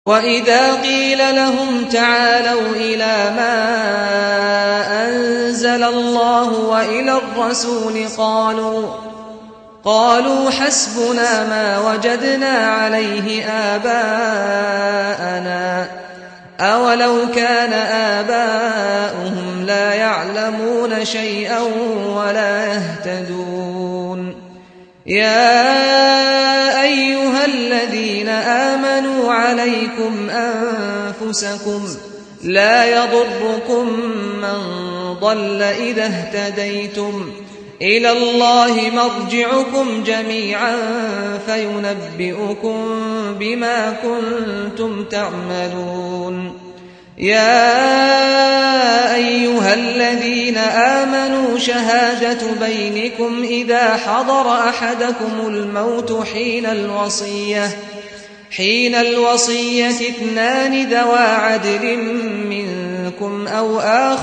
وَإِذَا قِيلَ لَهُمْ تَعَالَوْا إِلَىٰ مَا أَنزَلَ اللَّهُ وَإِلَى الرَّسُولِ قَالُوا حَسْبُنَا مَا وَجَدْنَا عَلَيْهِ آبَاءَنَا ۚ أَوَلَوْ كَانَ آبَاؤُهُمْ لَا يَعْلَمُونَ شَيْئًا وَلَا يَهْتَدُونَ يَا أَيُّهَا الَّذِينَ آمَنُوا عَلَيْكُمْ أَنفُسَكُمْ لَا يَضُرُّكُم مَّن ضَلَّ إِذَا اهْتَدَيْتُمْ ۚ إِلَى اللَّهِ مَرْجِعُكُمْ جَمِيعًا فَيُنَبِّئُكُم بِمَا كُنتُمْ تَعْمَلُونَ يَا أَيُّهَا الَّذِينَ آمَنُوا شَهَادَةُ بَيْنِكُمْ إِذَا حَضَرَ أَحَدَكُمُ الموت حين الوصية اثنان ذوا عدل منكم أو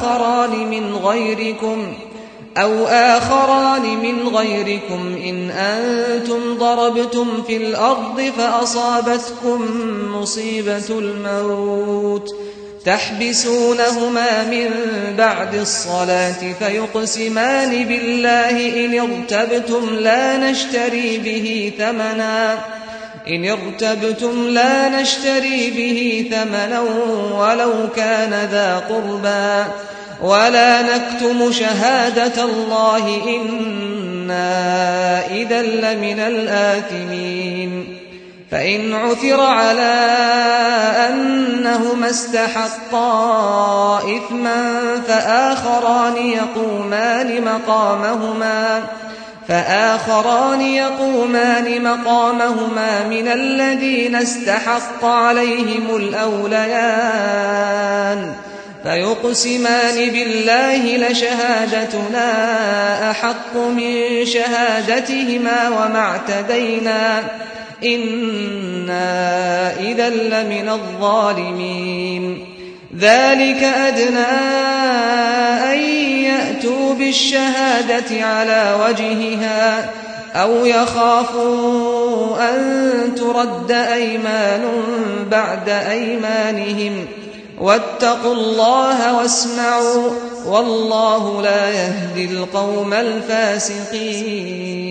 آخران من غيركم إن أنتم ضربتم في الأرض فأصابتكم مصيبة الموت تحبسونهما من بعد الصلاة فيقسمان بالله إن ارتبتم لا نشتري به ثمنا ولو كان ذا قربى ولا نكتم شهادة الله إنا إذا لمن الآثمين فإن عثر على أنهما استحقا إثما فآخران يقومان مقامهما من الذين استحق عليهم الأوليان فيقسمان بالله لشهادتنا أحق من شهادتهما وما اعتدينا إنا إذا لمن الظالمين ذلك أدنى أن يأتوا بالشهادة على وجهها أو يخافوا أن ترد أيمان بعد أيمانهم واتقوا الله واسمعوا والله لا يهدي القوم الفاسقين